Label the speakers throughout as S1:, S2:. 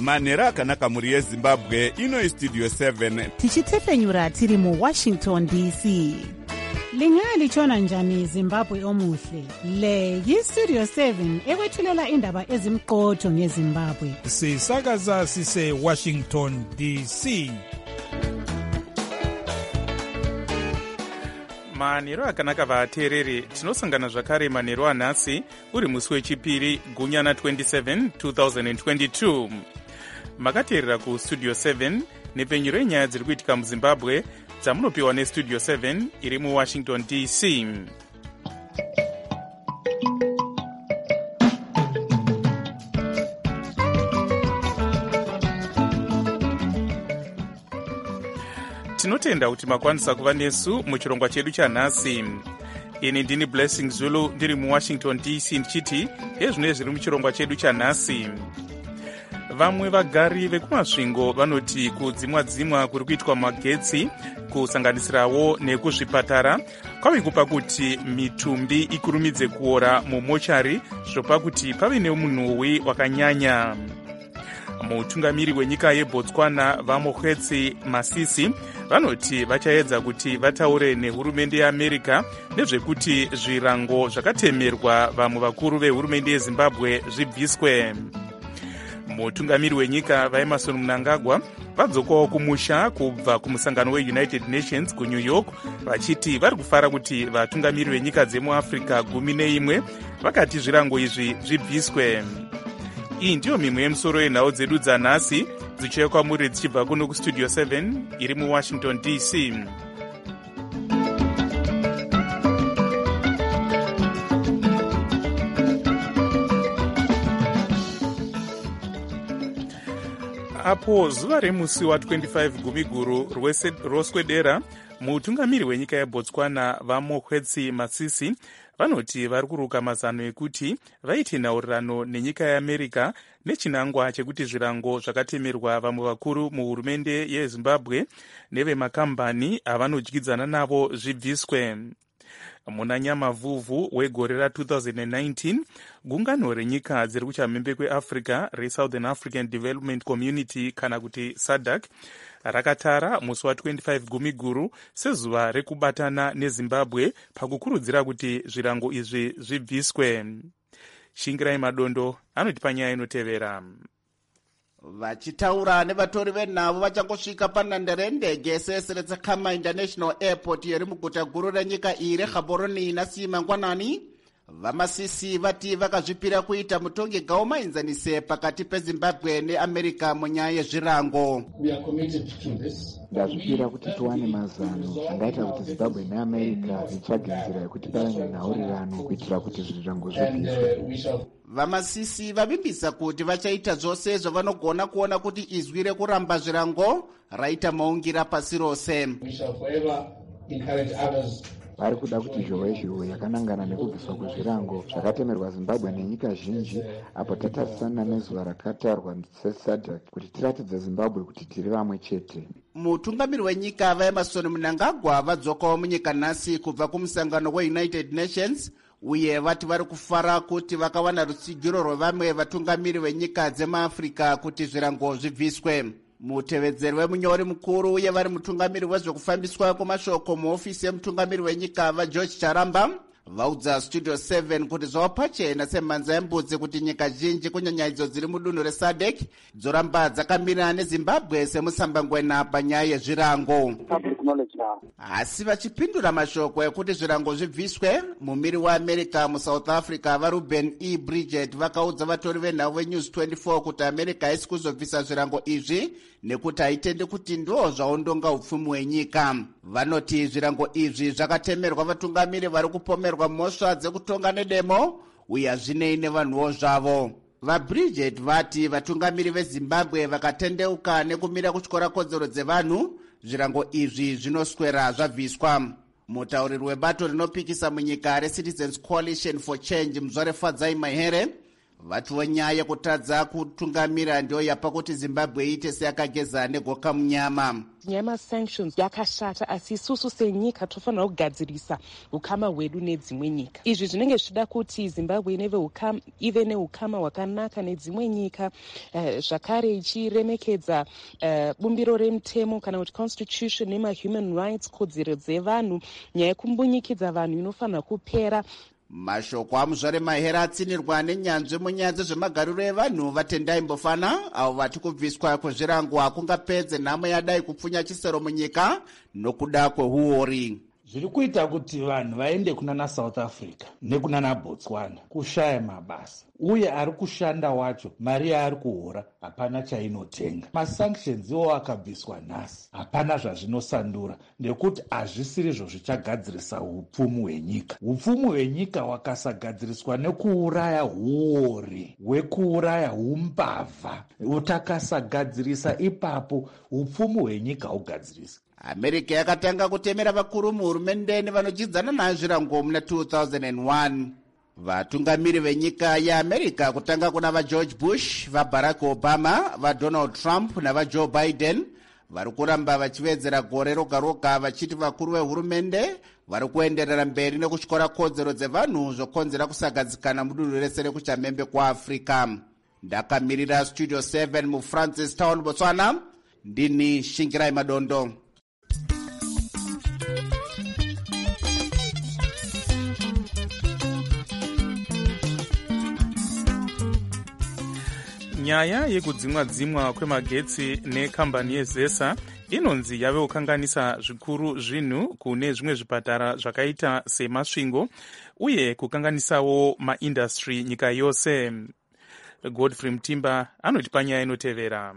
S1: manhero akanaka mhuri yezimbabwe. Ino Studio 7
S2: tichitefenyura tiri muWashington DC. Lingalitshona njani Zimbabwe omuhle? Le yiStudio 7 ekwethulela indaba ezimqotho ngeZimbabwe.
S3: Sisakaza sise Washington DC.
S4: manhero akanaka vateereri, tinosangana zvakare manhero anhasi uri musi wechipiri gunyana 27 2022. Makateerera kuStudio 7 nepfenyuro yenyaya dziri kuitika muZimbabwe dzamunopiwa neStudio 7 iri muWashington DC. Tinotenda kuti makwanisa kuva nesu muchirongwa chedu chanhasi. Ini ndini Blessing Zulu ndiri muWashington DC ndichiti ezvino zviri muchirongwa chedu chanhasi. Vamwe vagari vekumasvingo vanoti kudzimwa kuri kuitwa magetsi kusanganisirawo nekuzvipatara kwave kupa kuti mitumbi ikurumidze kuora mumochari zvopa kuti pave nemunhuwi wakanyanya. Mutungamiri wenyika yeBotswana Vamokgetse Masisi vanoti vachaedza kuti vataure nehurumende yeAmerica nezvekuti zvirango zvakatemerwa vamwe vakuru vehurumende yeZimbabwe zvibviswe. Mutungamiri wenyika vaEmmerson Mnangagwa vadzokawo kumusha kubva kumusangano weUnited Nations kuNew York vachiti vari kufara kuti vatungamiri venyika dzemuAfrica 11 vakati zvirango izvi zvibviswe. Iyi ndiyo mimwe yemusoro yenhau dzedu dzanhasi dzichiuya kwamuri dzichibva kuno kuStudio 7 iri muWashington DC. Apo zuva remusi wa25 Gumiguru roswedera, mutungamiri wenyika yeBotswana Vamokgetse Masisi vanoti vari kuruka mazano ekuti vaite nhaurirano nenyika yeAmerica nechinangwa chekuti zvirango zvakatemerwa vamwe vakuru muhurumende yeZimbabwe nevemakambani avanodyidzana navo zvibviswe. Muna Nyamavhuvhu wegore ra2019 gungano renyika dziri kuchamhembe kweAfrica reSouthern African Development Community kana kuti SADC rakatara musi wa25 Gumiguru sezuva rekubatana neZimbabwe pakukurudzira kuti zvirango izvi zvibviswe. Shingirai Madondo anoti panyaya inotevera.
S5: Vachitaura nevatori venhavo vachangosvika panhandare yendege seSeretsakhama International Airport yeri muguta guru renyika iyi reGaborone nhasi mangwanani, Vamasisi vati vakazvipira kuita mutongi gaumainzanise pakati peZimbabwe neAmerica munyaya yezvirango.
S6: Ndazvipira kuti tiwane mazano angaita kuti Zimbabwe neAmerica zitsvage nzira yekuti pave nenhaurirano kuitira kuti zvirango zvibviswe.
S5: Vamasisi vavimbisa kuti vachaita zvose zvavanogona kuona kuti izwi rekuramba zvirango raita maungira pasi rose.
S6: Vari kuda kuti zhowe yakanangana nekubviswa kwezvirango zvakatemerwa Zimbabwe nenyika zhinji apo tatarisana nezuva rakatarwa seSADC kuti tiratidze Zimbabwe kuti tiri vamwe chete.
S5: Mutungamiri wenyika vaEmmerson Mnangagwa vadzokawo munyika nhasi kubva kumusangano weUnited Nations uye vati vari kufara kuti vakawana rutsigiro rwevamwe vatungamiri venyika dzemaAfrica kuti zvirango zvibviswe. Mutevedzeri wemunyori mukuru uye vari mutungamiri wezvekufambiswa kwemashoko muofisi yemutungamiri wenyika vaGeorge Charamba vaudza Studio 7 kuti zvavo pachena semhanza yembudzi kuti nyika zhinji kunyanya idzo dziri mudunhu reSADC dzoramba dzakamirana neZimbabwe semusambangwena panyaya yezvirango. Asi vachipindura mashoko ekuti zvirango zvibviswe, mumiri weAmerica muSouth Africa vaRuben E. Bridget vakaudza vatori venhau veNews 24 kuti America haisi kuzobvisa zvirango izvi nekuti haitendi kuti ndo zvaondonga upfumi hwenyika. Vanoti zvirango izvi zvakatemerwa vatungamiri vari kupomerwa mhosva dzekutonga nedemo uye hazvinei nevanhuwo zvavo. VaBridget vati vatungamiri veZimbabwe vakatendeuka nekumira kutyora kodzero dzevanhu, zvirango izvi zvinoswera zvabviswa. Mutauriri webato rinopikisa munyika reCitizens Coalition for Change Mzware Fadzai Mahere vatiwo nyaya yekutadza kutungamira ndiyo yapa kuti Zimbabwe iite seyakageza negoka munyama.
S7: Nyaya yemasanctions yakashata, asi isusu senyika tofanira kugadzirisa ukama hwedu nedzimwe nyika. Izvi zvinenge zvichida kuti Zimbabwe ive neukama hwakanaka nedzimwe nyika, zvakare ichiremekedza bumbiro remutemo kana kuti constitution nemahuman rights, kodzero dzevanhu. Nyaya yekumbunyikidza vanhu inofanira kupera.
S5: Mashoko aMuzvare Mahera atsinirwa nenyanzvi munyaya dzezvemagariro evanhu vaTendai Mbofana, avo vati kubviswa kwezvirango hakungapedze nhamo yadai kupfunya chisero munyika nokuda kwehuori.
S8: Zviri kuita kuti vanhu vaende kunana South Africa nekunana Botswana kushaya mabasa, uye ari kushanda wacho mari yaari kuhora hapana chainotenga. Masanctions iwo akabviswa nhasi, hapana zvazvinosandura, nekuti hazvisirizvo zvichagadzirisa upfumi hwenyika. Upfumi hwenyika hwakasagadziriswa nekuuraya huori hwekuuraya umbavha, utakasagadzirisa ipapo upfumi hwenyika hugadzirisa.
S5: America yakatanga kutemera vakuru muhurumende nevanochidzana nayo zvirango muna 2001. Vatungamiri venyika yeAmerica kutanga kuna vaGeorge Bush, vaBarack Obama, vaDonald Trump navaJoe Biden vari kuramba vachivedzera gore roga roga vachiti vakuru vehurumende vari kuenderera mberi nekutyora kodzero dzevanhu zvokonzera kusagadzikana mudunhu rese rekuchamhembe kwaAfrica. Ndakamirira Studio 7 muFrancis Town, Botswana, ndini Shingirai Madondo.
S4: Nyaya yekudzimwa kwemagetsi nekambani yeZesa inonzi yave kukanganisa zvikuru zvinhu kune zvimwe zvipatara zvakaita semasvingo uye kukanganisawo maindastry nyika yose. Godfrey Mtimba anotipa nyaya inotevera.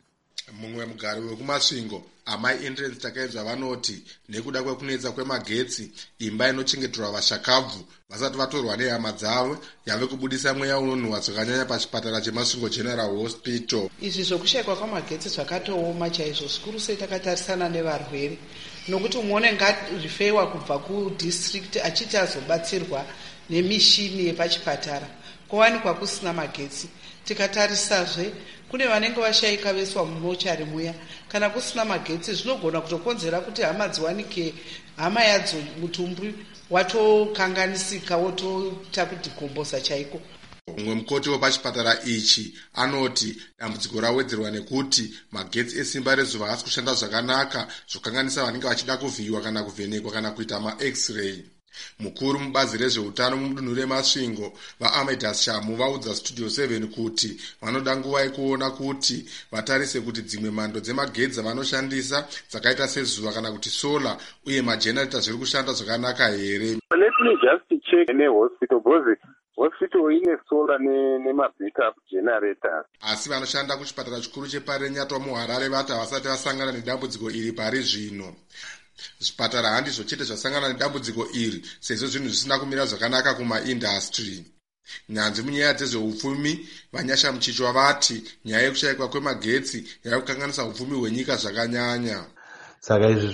S9: Mumwe mugari wekumasvingo amai entrance takaedzwa vanoti nekuda kwekunetsa kwemagetsi imba inochengeterwa vashakabvu vasati vatorwa nehama dzavo yave kubudisa mweya unonhuhwa zvakanyanya pachipatara chemasvingo General Hospital.
S10: Izvi zvokushayikwa kwamagetsi zvakatooma chaizvo, zvikuru sei takatarisana nevarwere, nokuti muone ngarifewa kubva kudistrict achiti azobatsirwa nemishini yepachipatara kuwanikwa kusina magetsi. Tikatarisazve kune vanenge vashayika veswa mumochari muya, kana kusina magetsi zvinogona kutokonzera kuti hama dziwanike, hama yadzo mutumbi watokanganisika wotota kudhikombosa chaiko.
S9: Mumwe mukoti wepachipatara ichi anoti dambudziko rawedzerwa nekuti magetsi esimba rezuva hasi kushanda zvakanaka, zvokanganisa vanenge vachida kuvhiyiwa kana kuvhenekwa kana kuita maX-ray. Mukuru mubazi rezveutano mudunhu remasvingo vaAmidas Shamu vaudza Studio 7 kuti vanoda nguva yekuona kuti vatarise kuti dzimwe mhando dzemagetsi vanoshandisa dzakaita sezuva kana kuti sola uye majenereta zviri kushanda zvakanaka here.
S11: Let me just check nehospital because hospital ine sola nemabackup generators.
S9: Asi vanoshanda kuchipatara chikuru cheParenyatwa muHarare vati havasati vasangana nedambudziko iri pari zvino. Zvipatara handizvo chete zvasangana nedambudziko iri sezvo zvinhu zvisina kumira zvakanaka kumaindastry. Nyanzvi munyaya dzezveupfumi Vanyasha Mchichwa vati nyaya yekushayikwa kwemagetsi yava kukanganisa upfumi hwenyika zvakanyanya.
S12: Saka izvi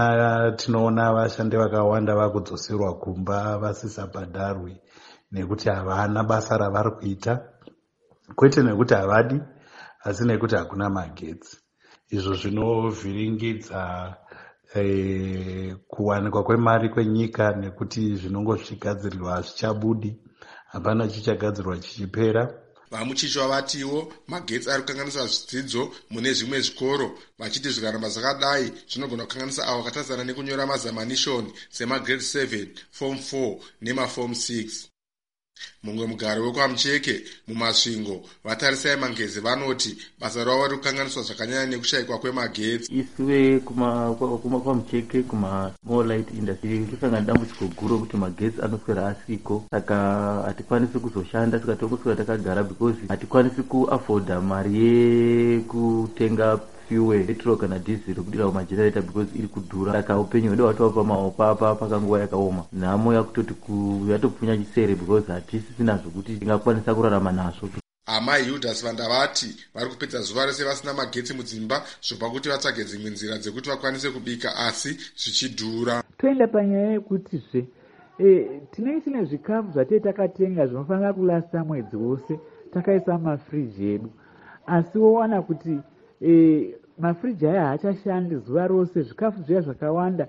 S12: tinoona vashandi vakawanda vakudzoserwa kumba vasisabhadharwi nekuti havana basa ravari kuita, kwete nekuti havadi asi nekuti hakuna magetsi. Izvo zvinovhiringidza kuwanikwa kwemari kwenyika nekuti zvinongozvigadzirirwa hazvichabudi, hapana chichagadzirwa chichipera.
S9: Vamuchichwa vatiwo magetsi ari kukanganisa zvidzidzo mune zvimwe zvikoro vachiti zvikaramba zvakadai zvinogona kukanganisa avo vakatarisana nekunyora mazamanishoni semagrade 7, form 4 nemaform 6. Mumwe mugari wekwaMucheke mumasvingo vatarisai Mangezi vanoti basa ravo riri kukanganiswa zvakanyanya nekushayikwa kwemagetsi.
S13: Isuve kwaMucheke kuma light industry kusangana dambudziko guru kuti magetsi anoswera asiko, saka hatikwanisi kuzoshanda tikatongoswera takagara because hatikwanisi kuafforda mari yekutenga fuel petrol kana diesel kudira magenerator because iri kudhura, saka upenyu hwedu hwatova pamapapa pakanguva yakaoma. Nhamo yakutoti yatopfunya chisere because hatisisina zvokuti tingakwanisa kurarama nazvo.
S9: Amai Yudas Vanda vati vari kupedza zuva rese vasina magetsi mudzimba zvopa kuti vatsvage dzimwe nzira dzekuti vakwanise kubika asi zvichidhura.
S14: Toenda panyaya yekutizve tinenge tine zvikafu zvatei takatenga zvinofanira kulasta mwedzi wose,
S6: takaisa mafiriji edu, asi wowana kuti mafiriji aya haachashandi zuva rose, zvikafu zviya zvakawanda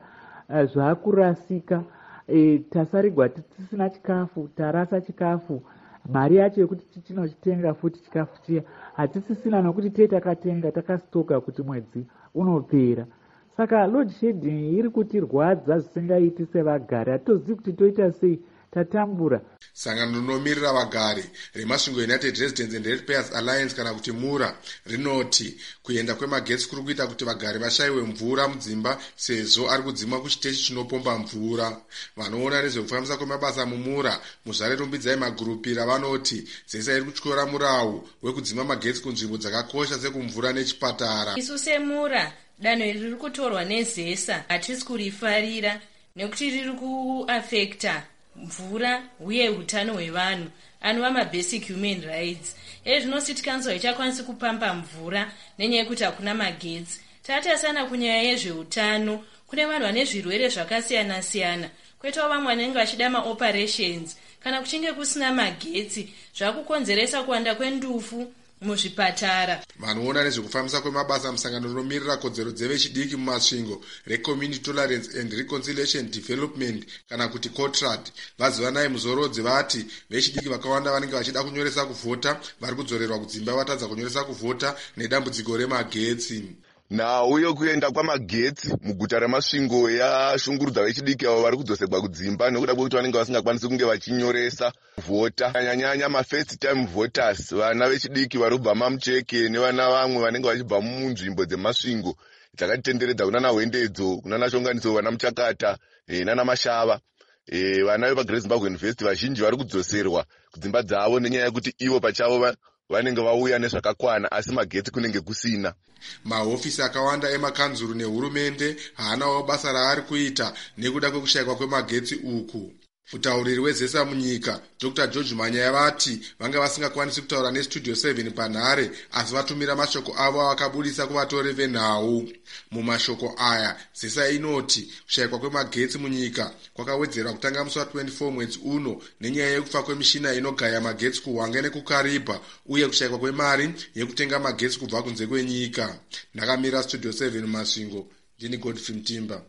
S6: zvaakurasika. Tasarigwa tisina chikafu, tarasa chikafu, mari yacho yekuti tichinochitenga futi chikafu chiya hatisisina, nokuti tei takatenga takasitoka kuti mwedzi unopera. Saka load shedding iri kutirwadza zvisingaiti sevagari, hatitozivi kuti toita sei, tatambura.
S9: Sangano rinomirira vagari remasvingo United Residents and Ratepayers Alliance kana kuti MURA rinoti kuenda kwemagetsi kuri kuita kuti vagari vashayiwe mvura mudzimba, sezvo ari kudzimwa kuchiteshi chinopomba mvura. Vanoona nezvekufambisa kwemabasa muMURA muzvare rumbidzai magurupira vanoti ZESA iri kutyora murau wekudzima magetsi kunzvimbo dzakakosha sekumvura nechipatara.
S14: Isu seMURA danho iri riri kutorwa neZESA hatisi kurifarira nekuti riri kuafekta mvura uye utano hwevanhu anova mabasic human rights. Zvino city council haichakwanisi kupamba mvura nenyaya yekuti hakuna magetsi. Tatasana kunyaya yezveutano, kune vanhu vane zvirwere zvakasiyana siyana, kwoitawo vamwe vanenge vachida maoperations. Kana kuchinge kusina magetsi zvakukonzeresa kuwanda kwendufu muzvipatara.
S9: Vanoona nezvekufambisa kwemabasa musangano rinomirira kodzero dzevechidiki mumasvingo reCommunity Tolerance and Reconciliation Development kana kuti COTRAD vazivanai muzorodzi vati vechidiki vakawanda vanenge vachida kunyoresa kuvhota vari kudzorerwa kudzimba vatadza kunyoresa kuvhota nedambudziko remagetsi.
S15: Nhau yokuenda kwamagetsi muguta remasvingo yashungurudza vechidiki avo vari kudzoserwa kudzimba nekuda kwekuti vanenge vasingakwanisi kunge vachinyoresa kuvhota. Nyanyanya mafirst time voters, vana vechidiki vari kubva mamucheke nevana vamwe vanenge vachibva munzvimbo dzemasvingo dzakatitenderedza kunana Hwendedzo, kunana Shonganiso, vana Muchakata nana Mashava. Vana vepaGreat Zimbabwe University vazhinji vari kudzoserwa kudzimba dzavo nenyaya yekuti ivo pachavo vanenge vauya nezvakakwana asi magetsi kunenge kusina.
S9: Mahofisi akawanda emakanzuru nehurumende haanawo basa raari kuita nekuda kwekushayikwa kwemagetsi uku. Mutauriri weZESA munyika Dr. George Manyaya vati vanga vasingakwanisi kutaura neStudio 7 panhare, asi vatumira mashoko avo avakabudisa kuvatori venhau. Mumashoko aya ZESA inoti kushayikwa kwemagetsi munyika kwakawedzerwa kutanga musi wa24 mwedzi uno nenyaya yekufa kwemishina inogaya magetsi kuHwange nekuKaribha uye kushayikwa kwemari yekutenga magetsi kubva kunze kwenyika. Ndakamira Studio 7 mumasvingo, ndini Godfrey Mtimba.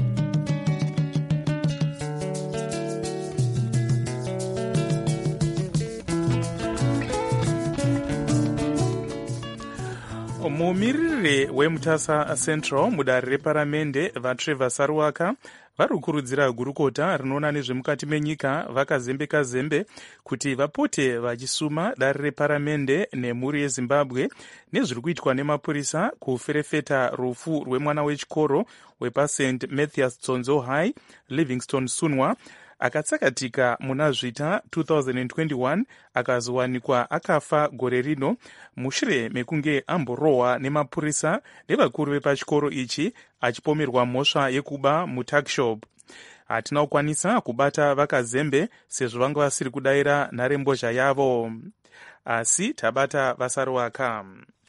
S4: Mumiriri weMutasa Central mudare reparamende vaTrevor Saruwaka vari kukurudzira gurukota rinoona nezvemukati menyika vakazembe kuti vapote vachisuma dare reparamende nemhuri yeZimbabwe nezviri kuitwa nemapurisa kuferefeta rufu rwemwana wechikoro wepaSt Mathias Tsonzo High Livingstone Sunwa akatsakatika muna zvita 2021 akazowanikwa akafa gore rino mushure mekunge amborohwa nemapurisa nevakuru vepachikoro ichi achipomerwa mhosva yekuba mutuckshop. Hatina kukwanisa kubata vakazembe sezvo vanga vasiri kudayira nharembozha yavo, asi tabata Vasaruwaka.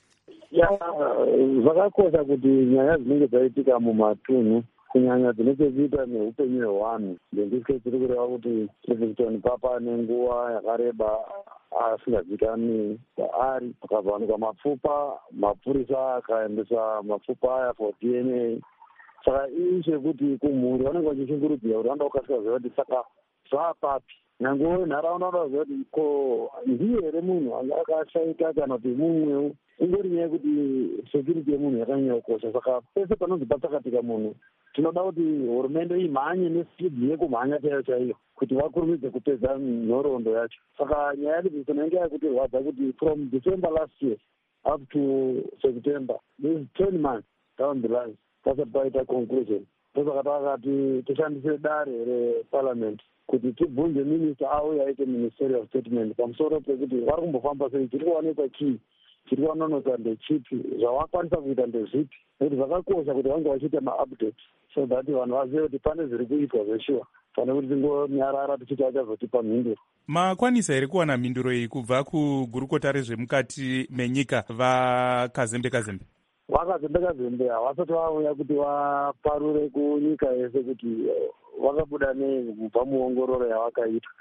S16: Zvakakosha kuti nyaya dzinenge dzaitika mumatunhu kunyanya dzine chekuita neupenyu hwevanhu ndendisike tiri kureva kuti Livingstone papa nenguva yakareba asingazivikanwi kwaari, pakavanikwa mapfupa, mapurisa akaendesa mapfupa aya for DNA. Saka chekuti kumhuri vanenge vachishungurudzira kuti vanoda kukasika ziva kuti saka zvaapapi, nyange nharaunda vanoda kuziva kuti ko ndiye here munhu anga akashayika kana kuti mumwewo. Ingori nyaya yekuti security yemunhu yakanyanya kukosha. Saka pese panonzi patsakatika munhu tinoda kuti hurumende imhanye nesipidi yekumhanya chaiyo kuti vakurumidze kupedza nhoroondo yacho. Saka nyaya yaLivingstone yange yakutirwadza kuti from December last year up to September, this is 10 months down the line, pasati paita conclusion. Ndosaka takati tishandise dare reparliament kuti tibvunze minista avo yaite ministerial statement pamusoro pekuti vari kumbofamba sei, chiri kuwanikwa chii, chiri kuwanonota ndechipi, zvavakwanisa kuita ndezvipi, nekuti zvakakosha kuti vange vachiita maupdate so that vanhu vazive kuti pane zviri kuitwa zveshuwa, pane kuti tingonyarara tichiti vachazotipa mhinduro.
S4: Makwanisa here kuwana mhinduro iyi kubva kugurukota rezvemukati menyika vakazembe? Vakazembe
S16: havasati vauya kuti vaparure kunyika yese kuti vakabuda nei kubva muongororo yavakaita.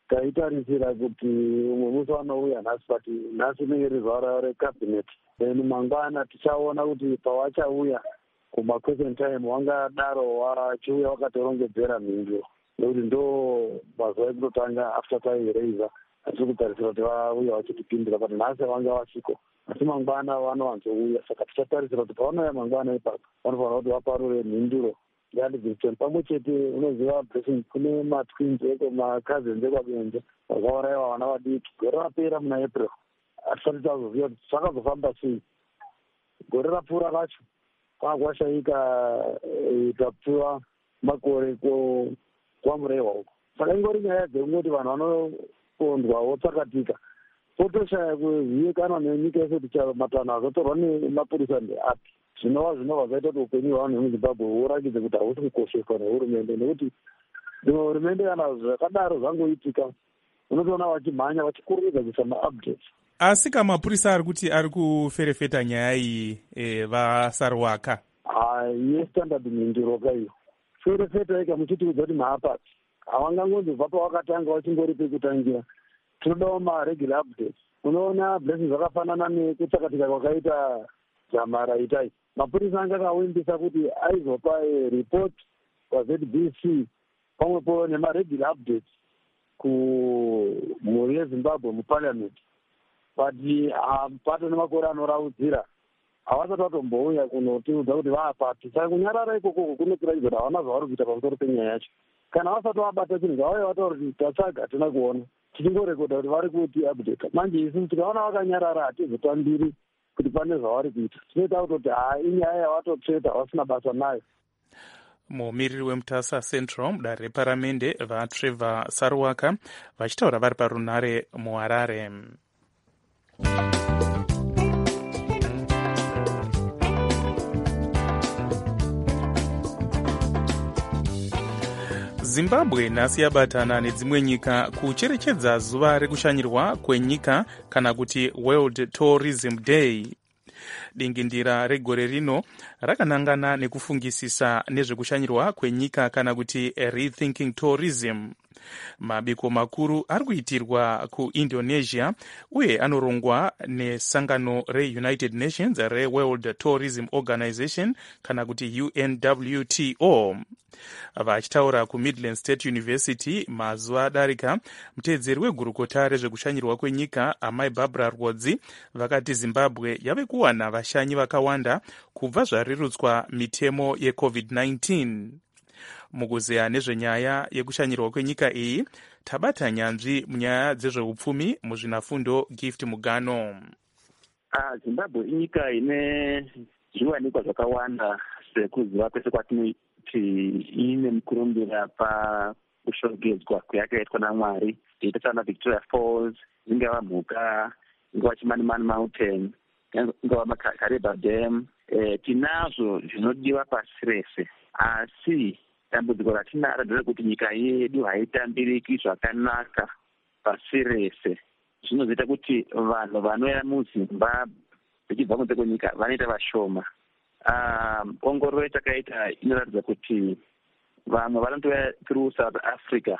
S16: taitarisira kuti umwe musi vanouya nhasi, but nhasi inenge rizuva recabinet, then mangwana tichaona kuti pawachauya kuma-question time wangadaro wachiuya wakatorongedzera mhinduro, nekuti ndo mazuva ekutotanga after tairaiza hatiri kutarisira kuti vauya vachitipindura, but nhasi vanga vasiko, asi mangwana vanowanzouya. Saka tichatarisira kuti pavanouya mangwana ipapo vanofanira kuti vaparure mhinduro yaLivingstone pamwe chete. Unoziva Blessing, kune matwins eko macousins ekwabenje vakauraiwa vana vadiki gore rapera muna April. Hatisati tazoziva kuti zvakazofamba sei. Gore rapfuura kacho kwanga kwashayika tapiwa makore kwamurehwa uko. Saka ingori nyaya dzekungoti vanhu vanopondwa votsakatika, potoshaya kuzivikanwa nenyika yese kuti matanho azotorwa nemapurisa ndeapi. Zvinova zvaita kuti upenyu hwavanhu vemuzimbabwe hurakidze kuti hausi kukosheswa nehurumende, nekuti hurumende kana zvakadaro zvangoitika unotoona vachimhanya vachikurumidza kuisa maupdates.
S4: Asi kamapurisa ari kuti ari kuferefeta nyaya iyi vasarwaka
S16: yestandard mhinduro kaiyo ferefeta ika muchitiudza kuti maapati havangangonzobva pawakatanga vachingori pekutangira. Tinodawo maregular updates. Unoona Blessing zvakafanana nekutsakatika kwakaita Dzamara itai, mapurisa anga akawimbisa kuti aizopa report kwaZBC pamwepo nemaregular updates kumhuri yeZimbabwe muparliament, but pato nemakore anoraudzira havasati vatombouya kunotiudza kuti vaapati. Saka kunyarara ikoko kunokuratidza kuti havana zvavari kuita pamusoro penyaya yacho. Kana vasati vabata chinhu ngavauye vataura kuti tatsvaga hatina kuona, tichingorekodha kuti vari kuti update. Manje isusu tikaona vakanyarara hatizotambiri kuti pane zvavari kuita, tinoita kutoti inyaya yavatotsveta vasina basa nayo.
S4: Mumiriri weMutasa Central mudare reparamende vaTrevor Sarwaka vachitaura vari parunare muHarare. Zimbabwe nhasi yabatana nedzimwe nyika kucherechedza zuva rekushanyirwa kwenyika kana kuti World Tourism Day. Dingindira regore rino rakanangana nekufungisisa nezvekushanyirwa kwenyika kana kuti rethinking tourism. Mabiko makuru ari kuitirwa kuIndonesia uye anorongwa nesangano reUnited Nations reWorld Tourism Organization kana kuti UNWTO. Vachitaura kuMidland State University mazuva adarika, muteedzeri wegurukota rezvekushanyirwa kwenyika amai Barbara Rwodzi vakati Zimbabwe yave kuwana vashanyi vakawanda kubva zvarerutswa mitemo yeCovid-19. Mukuzeya nezvenyaya yekushanyirwa kwenyika iyi tabata nyanzvi munyaya dzezveupfumi muzvinafundo Gift Mugano.
S17: Zimbabwe inyika ine zviwanikwa zvakawanda sekuziva kwese kwatinoiti ine mukurumbira pakushongedzwa kwayakaitwa naMwari, ita sana Victoria Falls, ingava mhuka, ingava Chimanimani Mountain, ingava maKareba Dam. Tinazvo zvinodiwa pasi rese, asi dambudziko ratinaro nderekuti nyika yedu haitambiriki zvakanaka pasi rese. Zvinozoita kuti vanhu vanouya muZimbabwe vachibva kunze kwenyika vanoita vashoma. Ongororo yatakaita inoratidza kuti vamwe vanotouya through South Africa,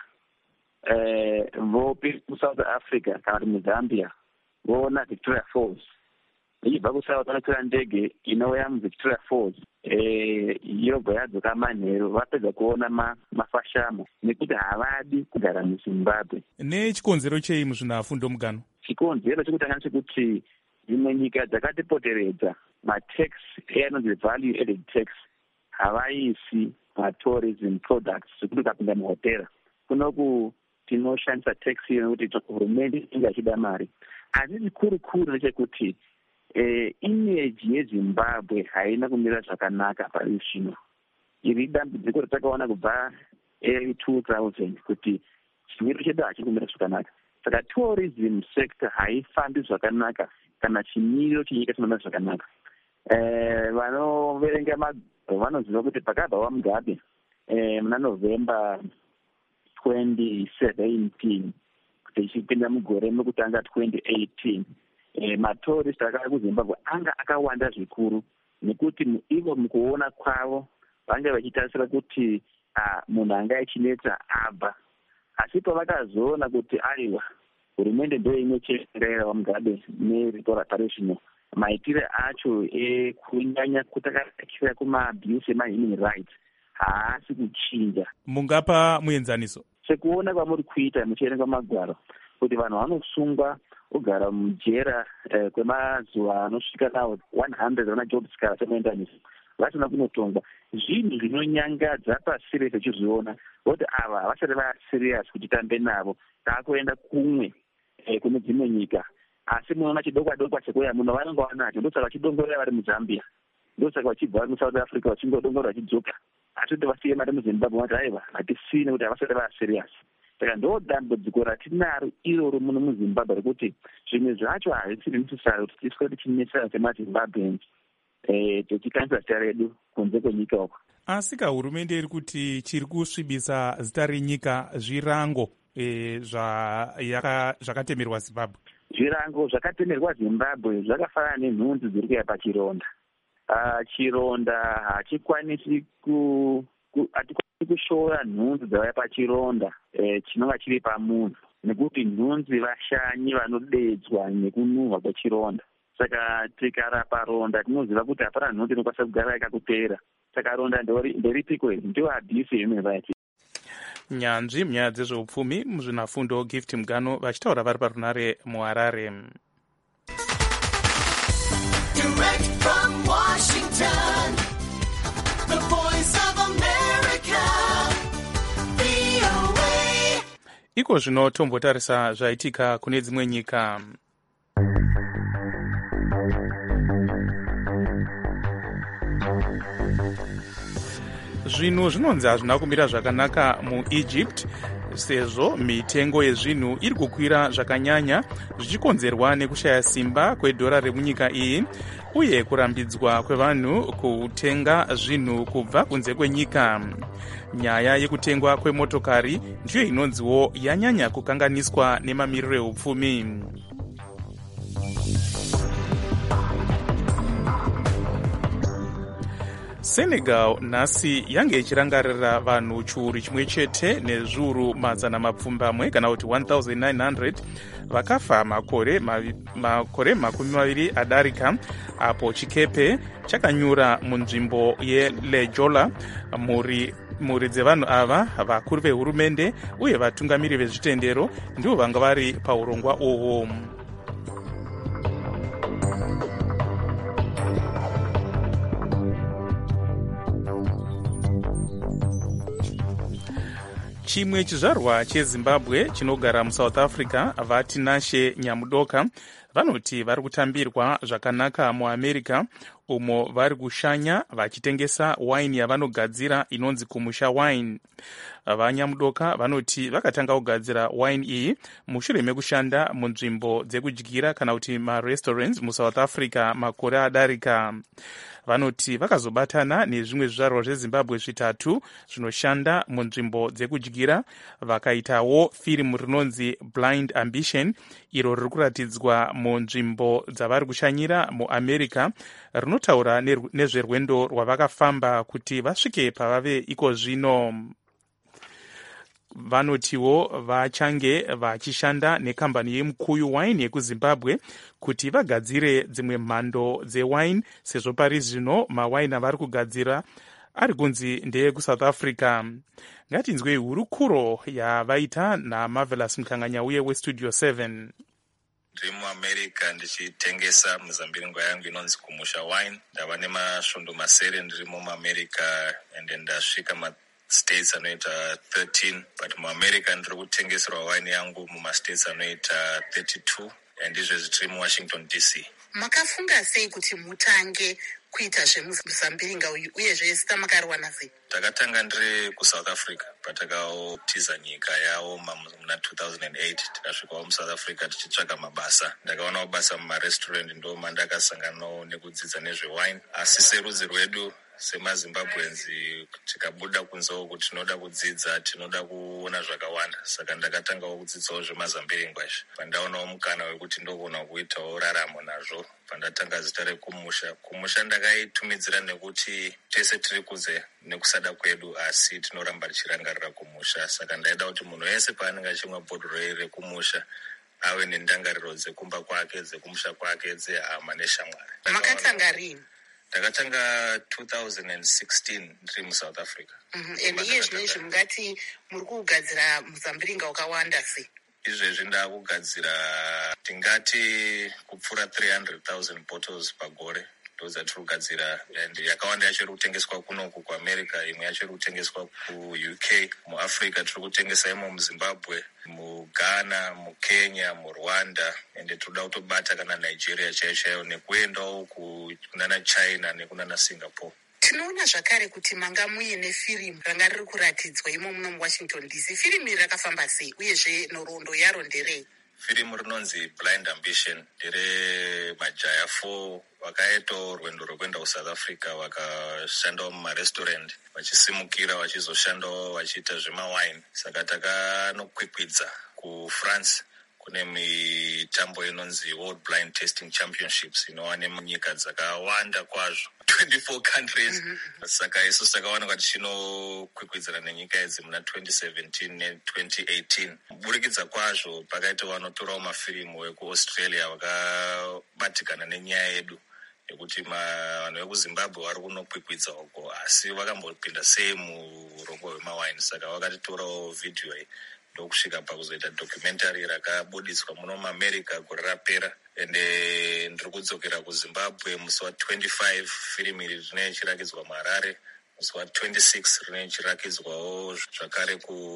S17: vopi kuSouth Africa kana kuti muZambia voona Victoria Falls, vachibva kuSouth vanokwira ndege inouya muVictoria Falls yobva yadzoka manheru vapedza kuona mafashamo, nekuti havadi kugara muZimbabwe.
S4: Nechikonzero chei muzvinafundo Mugano?
S17: Chikonzero chekutanga chekuti dzimwe nyika dzakatipoteredza matax anonzi value added tax havaisi matourism products, zvekuti ukapinda muhotera kunoku tinoshandisa tax iyo nekuti hurumende inge achida mari. Asi chikuru ndechekuti image yeZimbabwe haina kumira zvakanaka pari zvino. Iri dambudziko ratakaona kubva early 2000 kuti chimiro chedu hachiri kumira zvakanaka. Saka tourism sector haifambi zvakanaka kana chimiro chenyika chinomira zvakanaka. Vanoverenga magwaro vanoziva kuti pakabva waMugabe muna November 2017 kuti ichipinda mugore mekutanga 2018, matourist akauya kuZimbabwe anga akawanda zvikuru, nekuti ivo mukuona kwavo vanga vachitarisira kuti munhu anga achinetsa abva. asi pavakazoona kuti aiwa hurumende ndo imwe chete ingairawa mugabe nereparation maitire acho ekunyanya kutakakira kumaabuse emahuman rights haasi kuchinja.
S4: Mungapa muenzaniso
S17: sekuona kwamuri kuita muchierenga magwaro kuti vanhu vanosungwa kugara mujera kwemazuva anosvika nawo 100 vana job skara semuenzaniso vasina kunotongwa. Zvinhu zvinonyangadza pasi rese chizviona kuti ava havasati vaserious kuti tambe navo taakuenda kumwe kune dzimwe nyika. Asi munoona chidokwa dokwa chekuya muno vanenge vanacho ndosaka vachidongorera vari muZambia, ndosaka vachibva vari muSouth Africa vachingodongorera vachidzoka. Asi kuti vasiye mari muZimbabwe vati aiva hatisine kuti havasati vaserious. Saka ndo dambudziko ratinaro iroro muno muZimbabwe rekuti zvimwe zvacho hazvisiri necessary kuti tiswe tichinesana semaZimbabweans tichikanisa zita redu kunze kwenyika uko.
S4: Asi hurumende iri kuti chiri kusvibisa zita renyika zvirango zvakatemerwa Zimbabwe.
S17: Zvirango zvakatemerwa Zimbabwe zvakafanana nenhunzi dziri kuya pachironda. Chironda hachikwanisi kushora nhunzi dzavaya pachironda chinonga chiri pamunhu, nekuti nhunzi vashanyi vanodedzwa nekunuhwa kwechironda. Saka tikarapa ronda tinoziva kuti hapana nhunzi inokwanisa kugara yakakupera. Saka ronda nderipiko iri? Ndiwo abuse human rights.
S4: Nyanzvi munyaya dzezveupfumi muzvinafundo Gift Mugano vachitaura vari parunare muHarare.
S18: Direct from Washington, the voice of America, VOA.
S4: Iko zvino tombotarisa zvaitika kune dzimwe nyika. Zvinhu zvinonzi hazvina kumira zvakanaka muEgypt sezvo mitengo yezvinhu iri kukwira zvakanyanya zvichikonzerwa nekushaya simba kwedhora remunyika iyi uye kurambidzwa kwevanhu kutenga zvinhu kubva kunze kwenyika. Nyaya yekutengwa kwemotokari ndiyo inonziwo yanyanya kukanganiswa nemamiriro eupfumi. Senegal nhasi yange ichirangarira vanhu chiuru chimwe chete nezviuru mazana mapfumbamwe kana kuti 1900 vakafa makore 20 adarika apo chikepe chakanyura munzvimbo yeLejola. Mhuri dzevanhu ava, vakuru vehurumende uye vatungamiri vezvitendero ndivo vanga vari paurongwa uhwo. Chimwe chizvarwa cheZimbabwe chinogara muSouth Africa vaTinashe Nyamudoka vanoti vari kutambirwa zvakanaka muAmerica umo vari kushanya vachitengesa waini yavanogadzira inonzi Kumusha Wine. VaNyamudoka vanoti vakatanga kugadzira waini iyi mushure mekushanda munzvimbo dzekudyira kana kuti marestaurants muSouth Africa makore adarika. Vanoti vakazobatana nezvimwe zvizvarwa zveZimbabwe zvitatu zvinoshanda munzvimbo dzekudyira vakaitawo firimu rinonzi Blind Ambition iro riri kuratidzwa munzvimbo dzavari kushanyira muAmerica rinotaura nezverwendo rwavakafamba kuti vasvike pavave iko zvino. Vanotiwo vachange vachishanda nekambani yeMukuyu Wine yekuZimbabwe kuti vagadzire dzimwe mhando dzewine sezvo pari zvino mawaini avari kugadzira ari kunzi ndeyekuSouth Africa. Ngatinzwei hurukuro yavaita naMarvelous Mukanganya uye weStudio 7.
S19: Ndiri muAmerica ndichitengesa muzambiringo yangu inonzi Kumusha Wine. Ndava nemasvondo masere ndirimo muAmerica ende ndasvika states anoita 13, but muAmerica ndiri kutengeserwa wine yangu mumastates anoita 32 andizvezvi tiri muWashington DC.
S18: Makafunga sei kuti mutange kuita zvemuzambiringa uyu uyezve zita makariwana sei?
S19: Takatanga ndiri kuSouth Africa patakaotiza nyika yawo muna 2008 tikasvikawo muSouth Africa tichitsvaga mabasa. Ndakaonawo basa mumarestaurant ndo mandakasanganawo nekudzidza nezvewine, asi serudzi rwedu semazimbabweans tikabuda kunze uku tinoda kudzidza, tinoda kuona zvakawanda. Saka ndakatangawo kudzidzawo zvemazambiringwa izvi pandaonawo mukana wekuti ndogona kuitawo raramo nazvo pandatanga zita rekumusha. Kumusha ndakaitumidzira nekuti tese tiri kunze nekusada kwedu, asi tinoramba tichirangarira kumusha. Saka ndaida kuti munhu wese paanenge achimwa bhodhoro rekumusha ave nendangariro dzekumba kwake, dzekumusha kwake, dzehama neshamwari.
S18: Makatanga rini?
S19: Ndakatanga 2016 ndiri muSouth Africa.
S18: And iye zvinezvi mungati muri kugadzira muzambiringa wakawanda sei?
S19: Izvezvi ndakugadzira tingati kupfuura 300,000 bottles pagore ndozatiri kugadzira, and yakawanda yacho iri kutengeswa kunoku kuAmerica, imwe yacho iri kutengeswa kuUK. MuAfrica tiri kutengesa imo muZimbabwe, muGhana, muKenya, muRwanda, ende tinoda kutobata kana Nigeria chaiyo nekuendawo kunana China nekunana Singapore.
S18: Tinoona zvakare kuti manga muine firimu ranga riri kuratidzwa imo muno muWashington DC. Firimu iri rakafamba sei uyezve nhoroondo yaro nderei?
S19: Firimu rinonzi Blind Ambition, ndere majaya 4 vakaitawo rwendo rwekuenda kuSouth Africa, vakashandawo mumarestaurant, vachisimukira vachizoshandawo vachiita zvemawine. Saka takanokwikwidza kuFrance kune mitambo inonzi World Blind Tasting Championships inowane munyika dzakawanda kwazvo, 24 countries. Saka isu takawanika tichinokwikwidzana nenyika idzi muna 2017 ne2018. Kuburikidza kwazvo pakaita vanotorawo mafirimu vekuAustralia vakabatikana nenyaya yedu yekuti vanhu vekuZimbabwe vari kunokwikwidza uko, asi vakambopinda sei murongo hwemawine. Saka vakatitorawo vhidhiyo iyi ndokusvika pakuzoita documentary rakabudiswa muno muAmerica gore rapera. Ende ndiri kudzokera kuZimbabwe musi wa25 firimu iri rinenge chirakidzwa muHarare, musi wa26 rinenge chirakidzwawo zvakare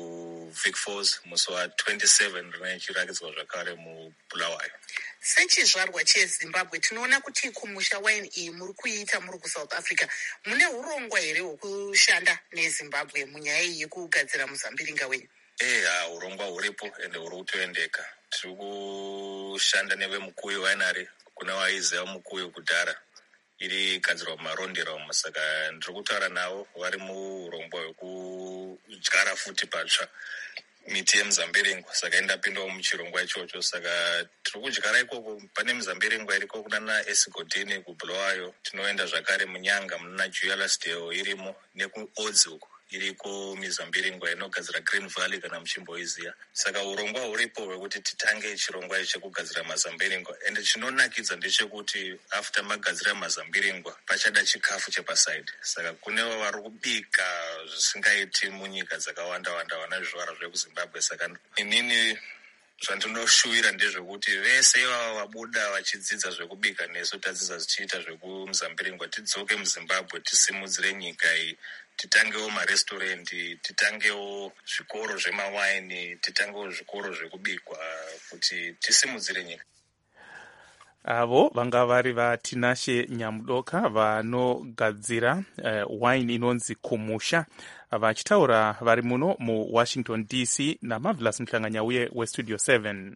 S19: kuVic Falls, musi wa27 rinenge chirakidzwa zvakare muBulawayo.
S18: Sechizvarwa cheZimbabwe tinoona kuti kumusha wine iyi muri kuiita muri kuSouth Africa. Mune urongwa here hwekushanda neZimbabwe munyaya iyi yekugadzira muzambiringa wenyu?
S19: Urongwa huripo ende huri kutoendeka. Tiri kushanda neveMukuyu Winery, kuna vaiziva Mukuyu kudhara, iri gadzirwa mumarondera umo. Saka ndiri kutaura navo, vari muurongwa hwekudyara futi patsva miti yemuzambiringwa. Saka ndapindawo muchirongwa ichocho. Saka tiri kudyara ikoko, pane muzambiringwa iriko kunana Esigodini kuBulawayo, tinoenda zvakare muNyanga munana Juliusdale irimo, nekuOdzi uko iriko mizambiringwa inogadzira Green Valley kana muchimboiziya. Saka urongwa huripo hwekuti titange chirongwa ichi chekugadzira mazambiringwa. Ende chinonakidza ndechekuti after magadzira mazambiringwa pachada chikafu chepasaidi. Saka kunevo vari kubika zvisingaiti munyika dzakawanda-wanda vana zvivara zvekuZimbabwe. Saka inini zvandinoshuwira ndezvekuti vese ivava vabuda vachidzidza zvekubika nesu tadzidza zichiita zvekumuzambiringwa tidzoke muZimbabwe tisimudzire nyika iyi, titangewo marestorandi, titangewo zvikoro zvemawaini, titangewo zvikoro zvekubikwa kuti tisimudzire nyika.
S4: Avo vanga vari vaTinashe Nyamudoka vanogadzira wine inonzi Kumusha, vachitaura vari muno muWashington DC naMarvelous Mhlanganyauye weStudio 7.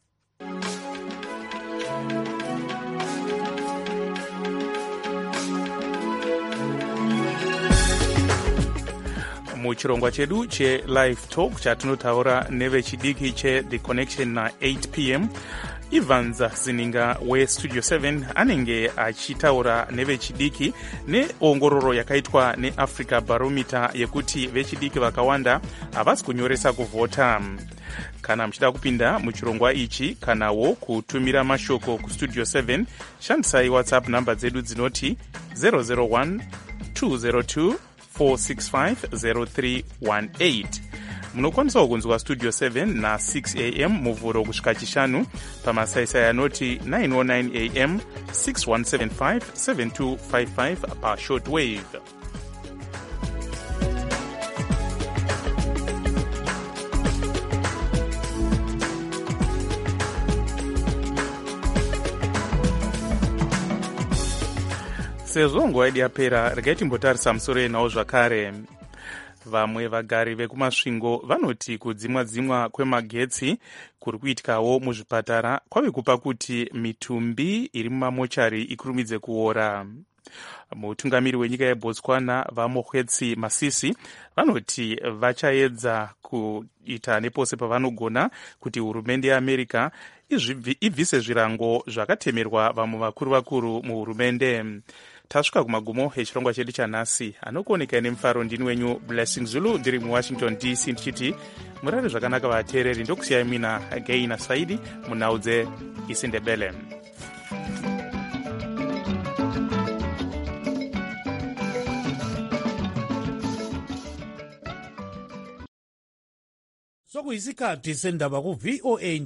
S4: Muchirongwa chedu che-Live Talk chatinotaura nevechidiki che-The Connection na 8 p.m. Evans Zininga weStudio 7 anenge achitaura nevechidiki neongororo yakaitwa neAfrica Barometer yekuti vechidiki vakawanda havasi kunyoresa kuvhota. Kana muchida kupinda muchirongwa ichi kanawo kutumira mashoko kuStudio 7, shandisai WhatsApp namba dzedu dzinoti 001 202 465 munokwanisawo kunzwa Studio 7 na 6 am muvhuro kusvika chishanu, pamasaisai anoti 909 am 6175 7255 pashortwave. Sezvo nguva yedu yapera, regai timbotarisa musoro yenawo zvakare. Vamwe vagari vekumasvingo vanoti kudzimwa-dzimwa kwemagetsi kuri kuitikawo muzvipatara kwave kupa kuti mitumbi iri mumamochari ikurumidze kuora. Mutungamiri wenyika yeBotswana vaMokgweetsi Masisi vanoti vachaedza kuita nepose pavanogona kuti hurumende yeAmerica ibvise zvirango zvakatemerwa vamwe vakuru muhurumende. Tasvika kumagumo echirongwa chedu chanhasi. Anokuoneka nemufaro ndini wenyu Blessing Zulu ndiri muWashington DC ndichiti murare zvakanaka vateereri. Ndokusiyai mina Gaina Saidi munhau dzeIsindebele.
S3: Sokuyisikhathi sendaba ku VOA